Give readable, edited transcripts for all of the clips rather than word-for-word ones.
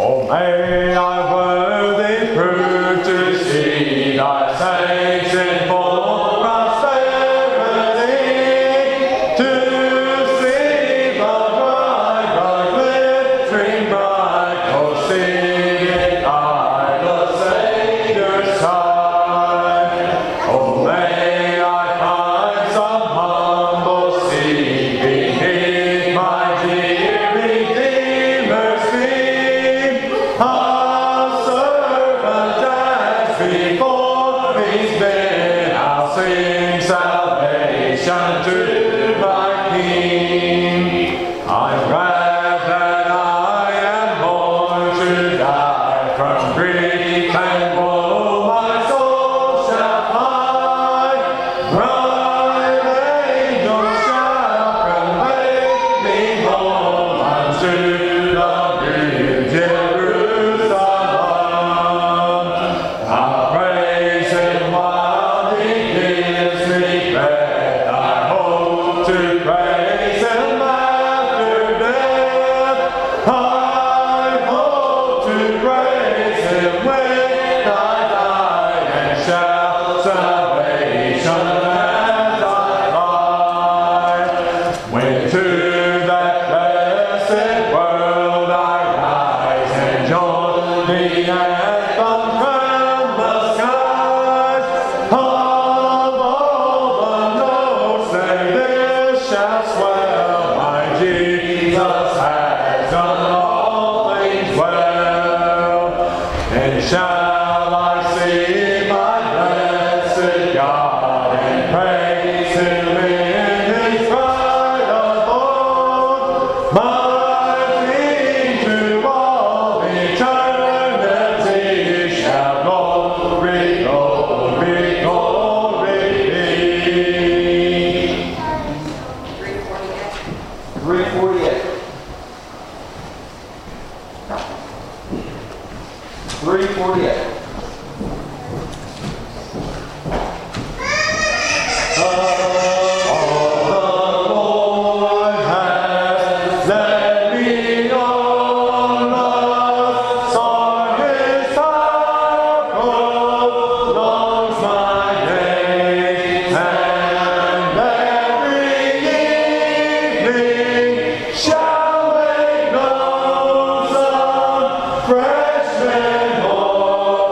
Oh, may I worthy prove to see thy saints in full prosperity, to see the bright, glittering bright, oh, singing I the Saviour's side. Oh, may I find some humble seat beneath my dear Redeemer's feet, a servant as before he's been. I'll sing salvation to my King. I'm glad that I am born to die from grief and woe. My soul shall fly, bright angels shall convey me home unto the new Jerusalem. I'll praise him while he gives me breath. I hope to praise him after death. I hope to praise him when I die, and shout salvation as I fly. When to that blessed world I rise and join the anthem from the skies, of all the notes that this shall swell, my Jesus has done all things well. And shall I see my blessed God and praise him in his pride above, my King to all eternity shall glory, glory, glory be. 348. 348. Fresh and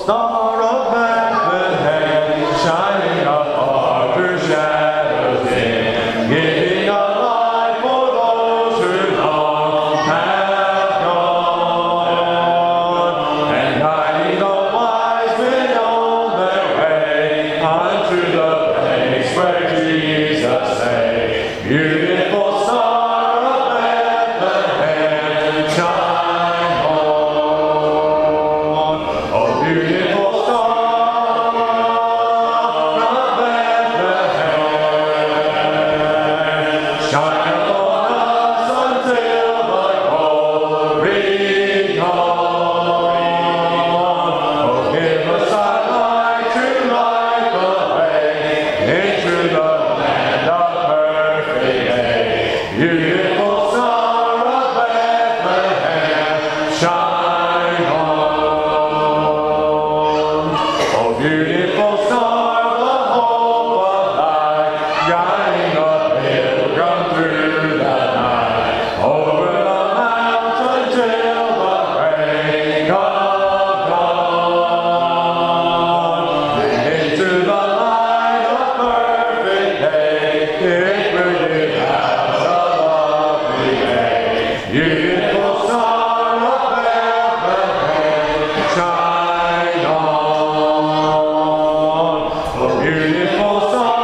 Star of Bethlehem, shining apart through shadows dim, giving a light for those who long have gone, and guiding the wise men on their way unto the place where Jesus lay. Beautiful Star of Bethlehem, shine on. Oh, beautiful Star of Bethlehem, shine upon us until the glory dawn. Oh, give us thy light to light the way into the land of perfect day. Beautiful Star of Bethlehem, shine on. Oh, beautiful Star, the hope of life, guiding the pilgrim through the night, over the mountain till the break of dawn, and into the light of perfect day, it brilliant as a lovely day. Beautiful Star of Bethlehem, shine on. Oh, beautiful Star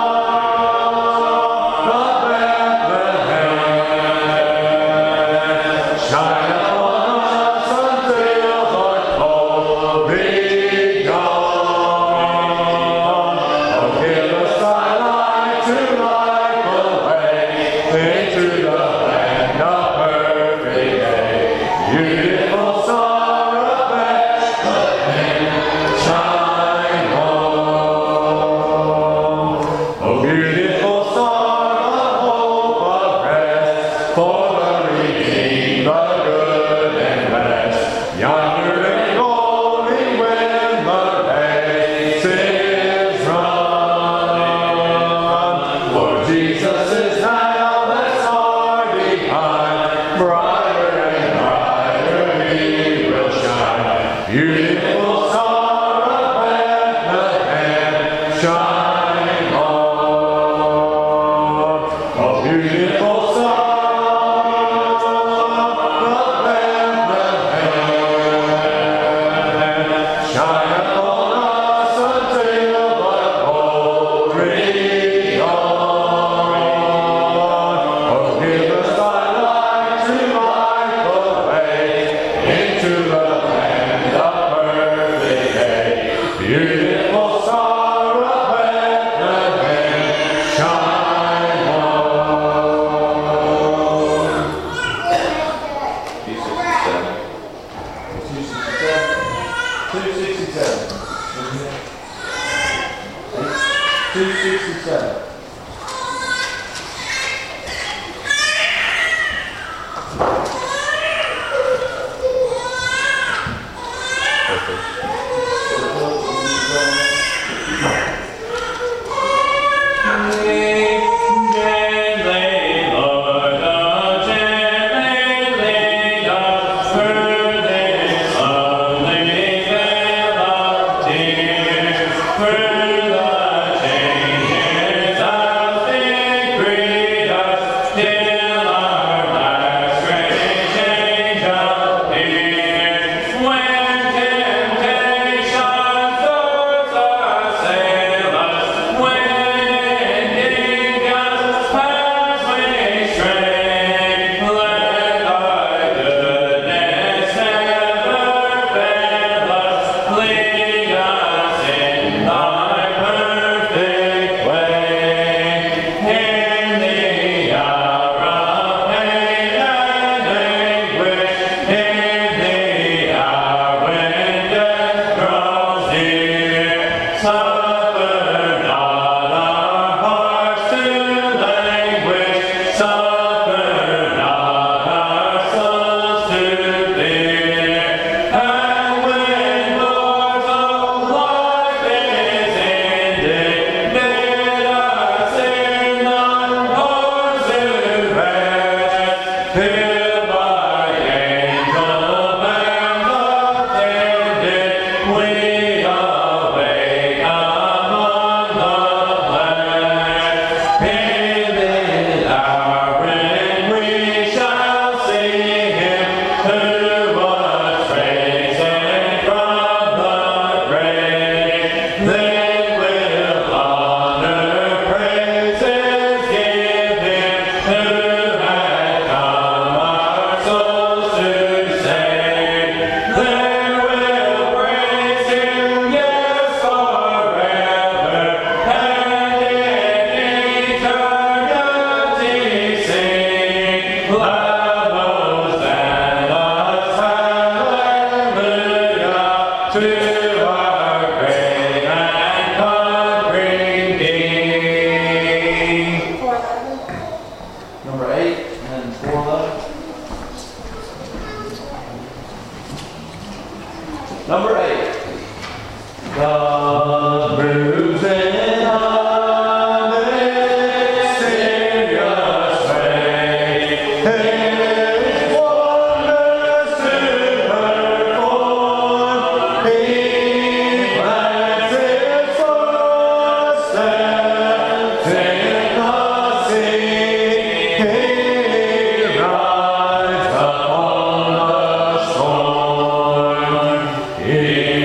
of Bethlehem, shine upon us until the glory dawn. Oh, give us thy light to light the way into the land of perfect day. Beautiful Star of Bethlehem, shine on. Oh, beautiful Star, the hope of rest for the redeemed, the good and blessed. Yonder and glory when the races run. For Jesus is now that star behind, brighter and brighter he will shine. Beautiful Star of Bethlehem, shine on. Oh, beautiful Star of Bethlehem, shine upon us until the glory dawn. Oh, give us thy light to light the way into the land of perfect day. Beautiful Star of Bethlehem, shine on. 267. Through the changes Number 8 and 411. Number 8. The bruising of this serious faith, His wonders to perform. He plants His footsteps in the sea. He rides upon the storm. He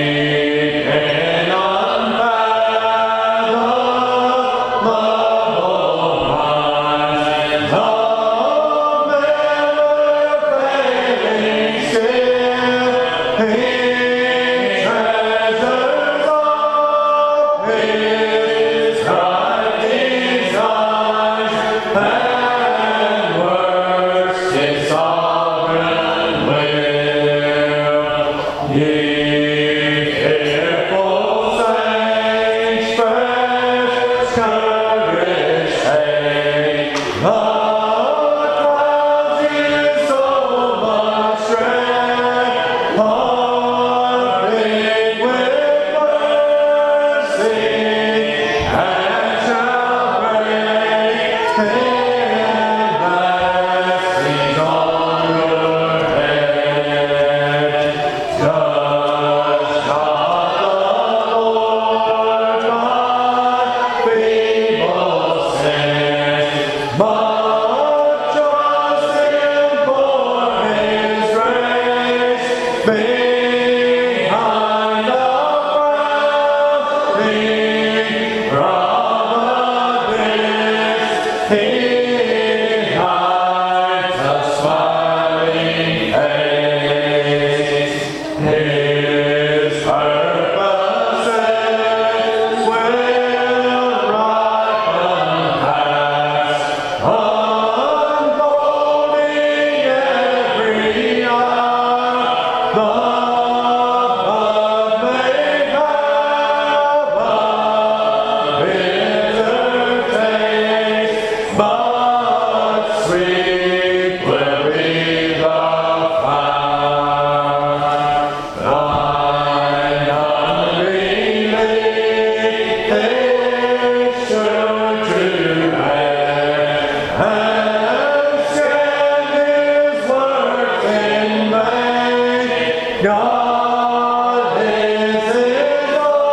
God is His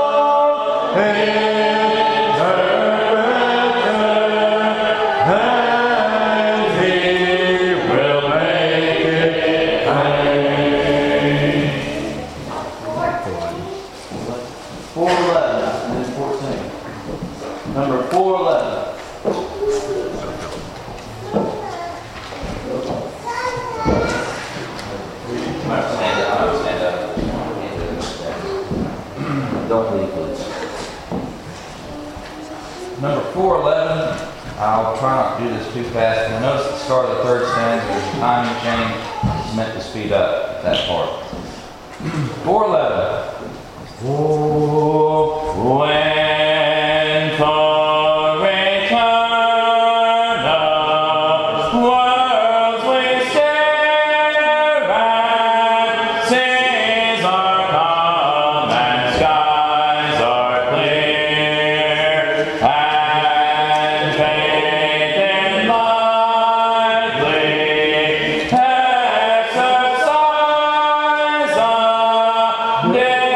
own interpreter, and He will make it plain. 411 and then 14. Number 411. Don't leave, please. Number 411. I'll try not to do this too fast. You'll notice at the start of the third stanza, there's a timing change. It's meant to speed up that part. 411. Oh, when for eternal worlds we stare at, seas are calm and skies are clear, and faith in lively exercise of day.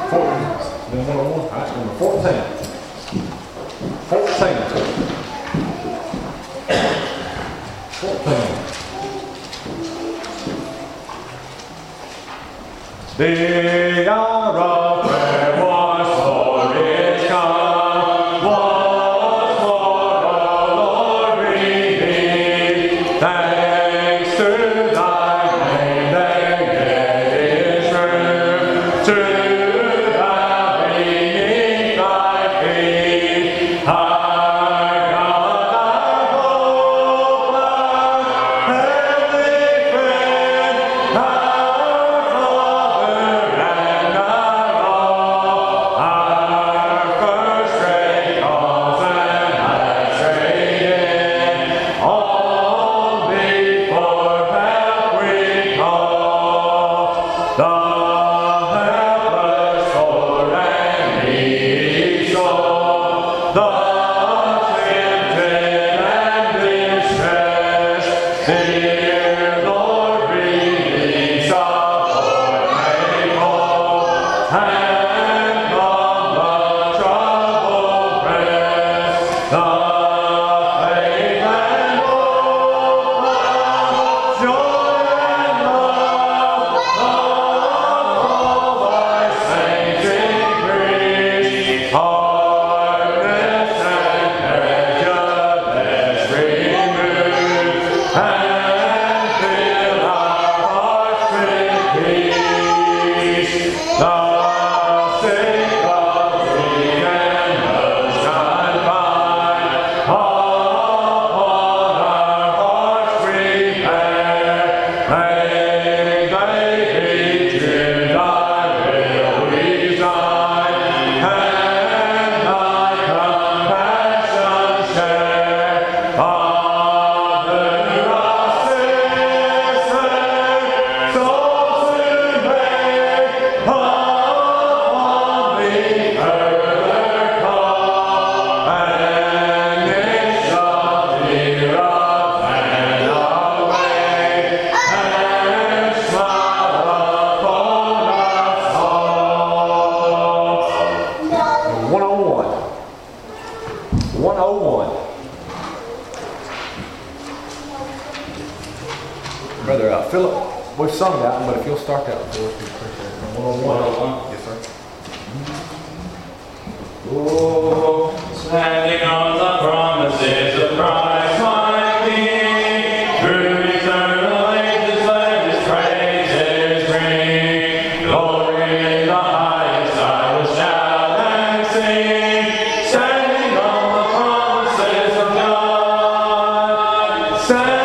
Then 101. That's number 14. 14. 14. The hour of prayer was for its come, was for our Lord redeemed. Thanks to thy name, there yet is room to thou beneath thy feet. Our God, our hope, our heavenly friend, our Father and our all, our first great cause and last great end, all before help we call. The helpless, poor and needy soul, the tempted and distressed, dear Lord, release our poor made whole, and from the troubled breast, the faith and hope, joy and love of thy saints increase. Hardness and prejudice remove, and fill our hearts with peace. The sick of thee and those unkind, upon our hearts prepare. May they be to thy will resigned, and thy compassion share. Father, our sisters, souls who bear upon thee further call, and it shall clear up and away, and smile upon us all. 101. 101. Brother Philip, we've sung that one, but if you'll start that one for us, we appreciate it. 101. Yes, sir. Oh, standing on the promises of Christ my King, through eternal ages let His praises ring. Glory in the highest I will shout and sing, standing on the promises of God. Standing,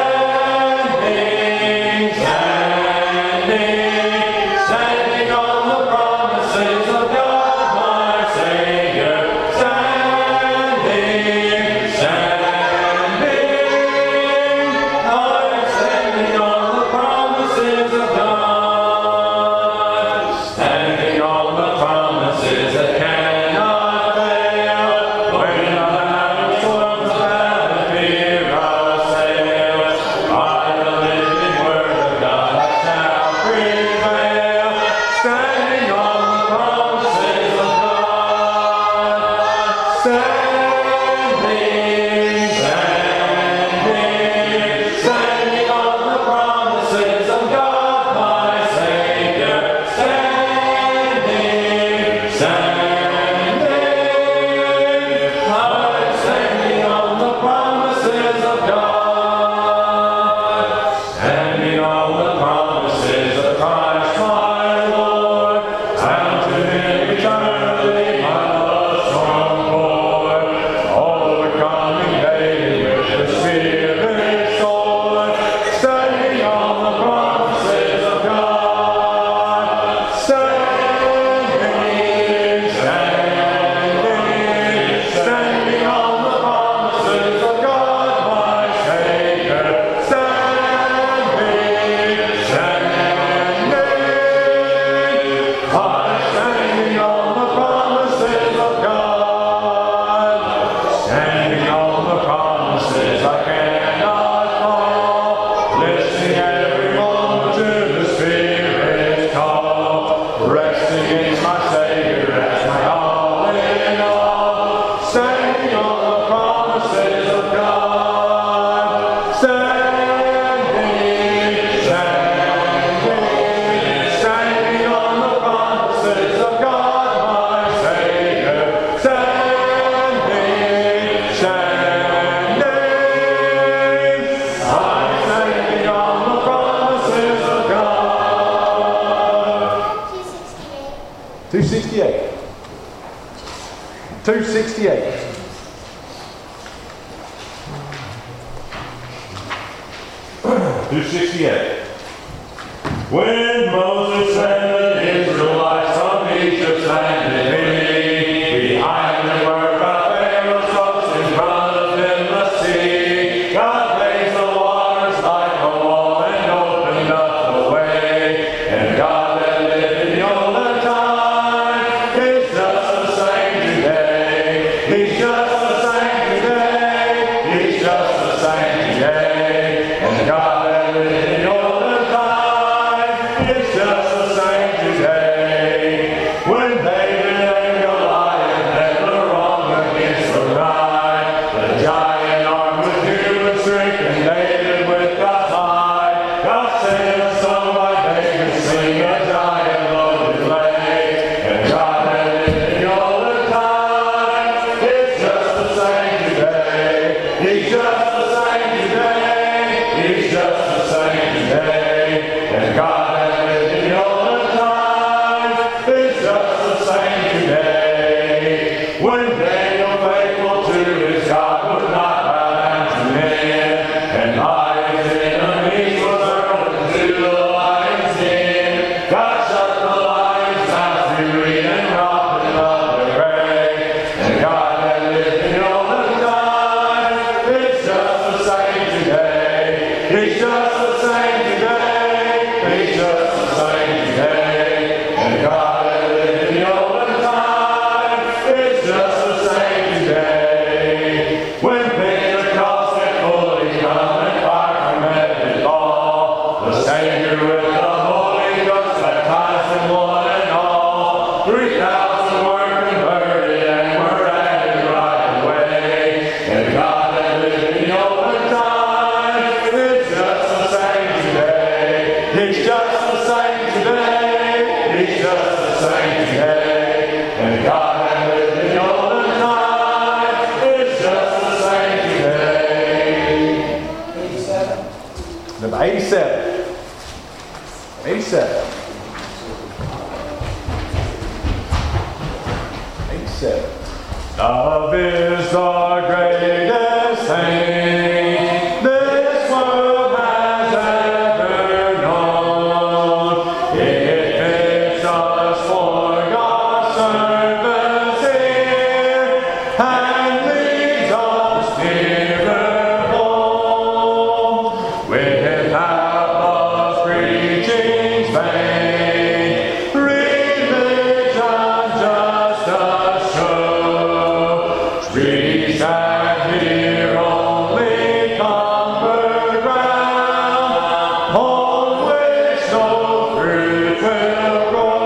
standing on the promises of God, my Savior. Standing, standing on the promises of God. Standing on the promises that cannot fail. When the battle storms and fear assails, by the living word of God I shall prevail. Standing on the promises of God. Standing on the promises of God, my Savior. Standing, standing on the promises of God. Standing on the promises of Christ my Lord, and to Him eternally my love strong Lord, overcoming daily with the Spirit sword, standing on the promises of God. Standing, 268. 268. When Moses and the Israelites from Egypt landed behind the work of Pharaoh's host in front of them the sea, God raised the waters like a wall and opened up the way. And God that lived in the olden time is just the same today. He's just the same today. He's just the same today. And God that lived in the olden time is just the same today. When David and Goliath had the wrong against the right, the giant armed with human strength and David with God's might, God sent a song by David, sing a giant loaded lay. And God that lived in the olden time is just the same today. He's just the same today. He's just the same today. And God that lived in the olden time is just the same today. When Daniel, faithful to his God, would not bow down to men, and by his enemies was hurled into the lion's den, God shut the lion's mouth to read and robbed him of their prey. And God that lived in the olden time is just the same today. He's just the same today. He's just the same today. And God that lived in the olden time is just the same today. When Pentecost had fully come and fire from heaven fall, the Savior with the Holy Ghost baptized them one and all. 3,000 were converted and were added right away. And God that lived in the olden time is just the same today. He's just the same today. He's just the same today. And God that lived in the olden time is just the same today. Number 87. 87. 87. Love is the greatest thing this world has ever known. It fits us for God's service here and leads us nearer home. Without love's preaching's vain, religion just a show. Trees and here only comfort ground, on which no fruit will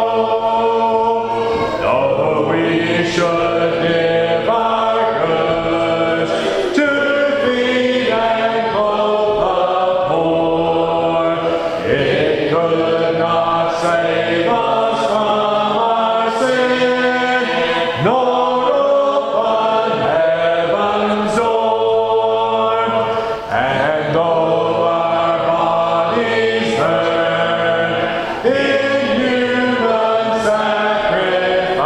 grow. Though we should give our goods to feed and clothe the poor, it could not save us from our sin, nor open heaven's door. And though our bodies burn in human sacrifice,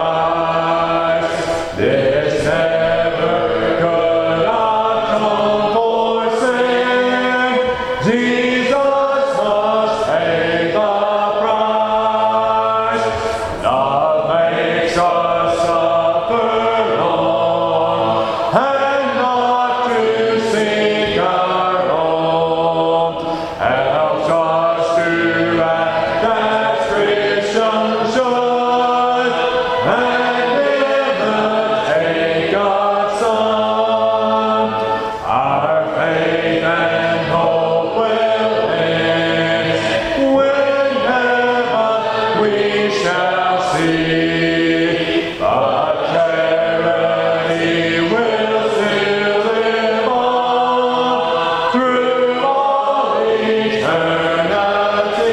this never could atone for sin. Jesus must pay the price. Love makes us suffer long, and not to seek our own. Helps us to act as Christians should, and imitate God's Son. Our faith and hope will end whenever we shall see. But charity will still live on through all eternity.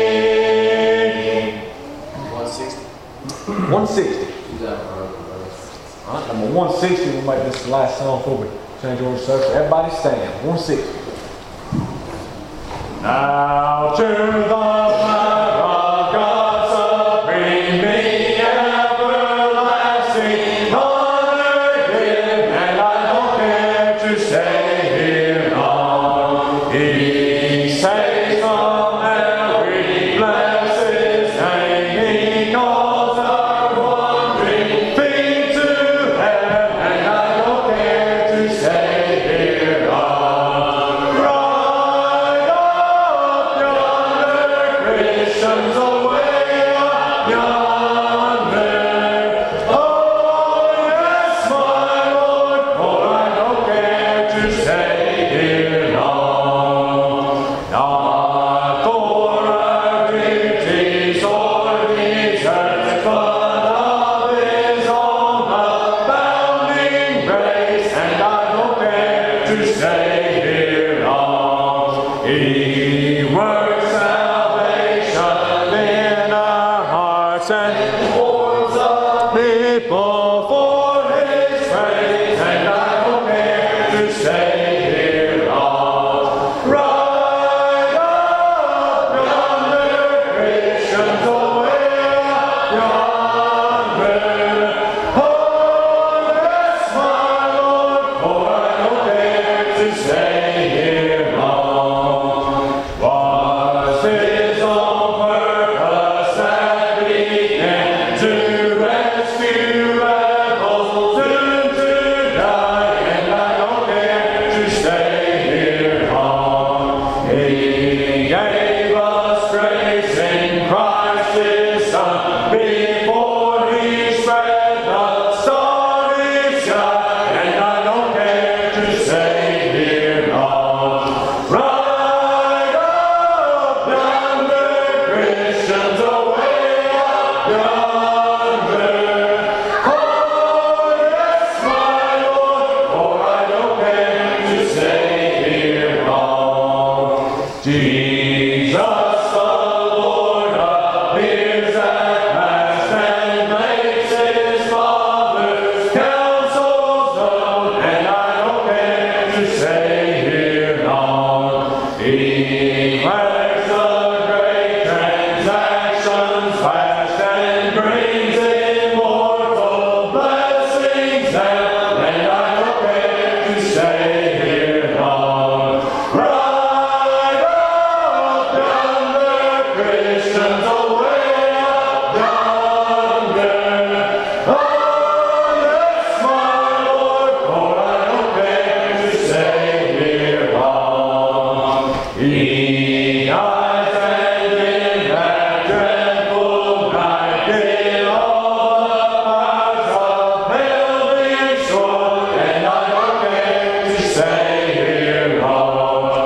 160. 160. All right, number 160, we'll make this the last song before we change order service. Everybody stand. 160. Now to the flag of God supreme be people for his praise, and I don't care to stay here long. Ride up yonder, Christians, away up yonder. Oh, yes, my Lord, for I don't care to stay here long. Was his own purpose that began to rescue rebels soon to die, and I don't care to stay here long. He gave us grace in Christ his Son before he spread the starry sky, and I don't care to stay here long. Ride up yonder, Christians, away up yonder. Oh, yes, my Lord, for I don't care to stay here long. Jesus the Lord appears at last and makes his Father's counsels known, and I don't care to stay here long. He declares the great transactions fast and brings immortal blessings down, and I don't care to stay here long. Ride up yonder, Christians, away up yonder. Oh, yes, my Lord, for I don't care to stay here long. He dies and in that dreadful night did all the powers of hell destroy, and I don't care to stay here long.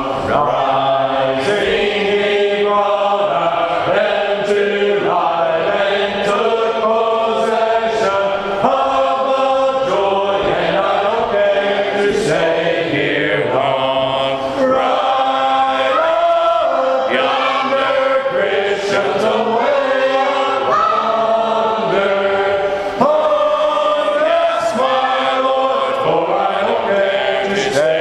Rising, he brought them to life and took possession of the joy, and I don't care to stay here long. Ride up yonder, Christians, away up yonder. Oh, yes, my Lord, for I don't care to stay